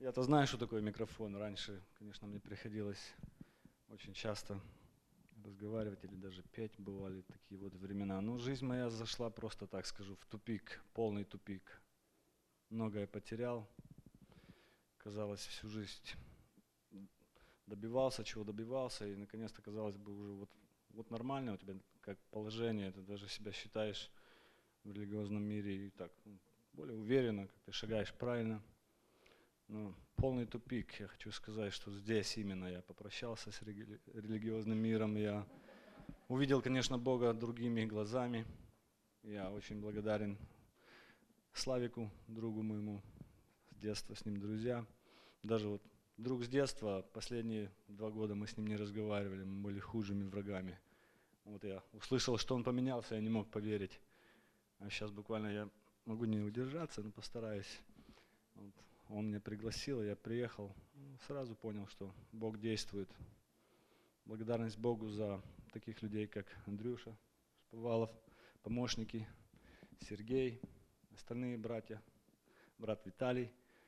Я-то знаю, что такое микрофон. Раньше, конечно, мне приходилось очень часто разговаривать или даже петь, бывали такие вот времена. Но жизнь моя зашла, просто так скажу, в тупик, полный тупик. Многое потерял, казалось, всю жизнь добивался, чего добивался, и наконец-то, казалось бы, уже вот нормально у тебя как положение, ты даже себя считаешь в религиозном мире и так более уверенно, как ты шагаешь правильно. Ну, полный тупик. Я хочу сказать, что здесь именно я попрощался с религиозным миром. Я увидел, конечно, Бога другими глазами. Я очень благодарен Славику, другу моему, с детства с ним друзья. Даже вот друг с детства, последние 2 года мы с ним не разговаривали, мы были худшими врагами. Вот я услышал, что он поменялся, я не мог поверить. А сейчас буквально я могу не удержаться, но постараюсь. Вот. Он меня пригласил, я приехал, сразу понял, что Бог действует. Благодарность Богу за таких людей, как Андрюша Шповалов, помощники, Сергей, остальные братья, брат Виталий.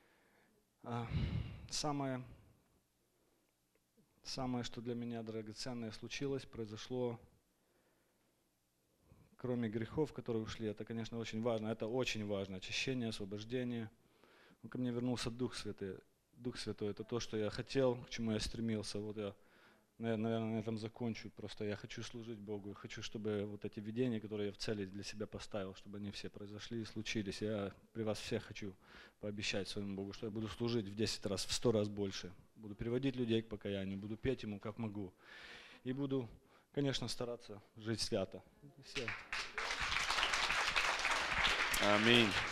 Самое, что для меня драгоценное случилось, произошло, кроме грехов, которые ушли, это, конечно, очень важно, очищение, освобождение. Ко мне вернулся Дух Святой. Дух Святой – это то, что я хотел, к чему я стремился. Вот я, наверное, на этом закончу. Просто я хочу служить Богу. Я хочу, чтобы вот эти видения, которые я в цели для себя поставил, чтобы они все произошли и случились. Я при вас всех хочу пообещать своему Богу, что я буду служить в 10 раз, в 100 раз больше. Буду приводить людей к покаянию, буду петь Ему, как могу. И буду, конечно, стараться жить свято. Все. Аминь.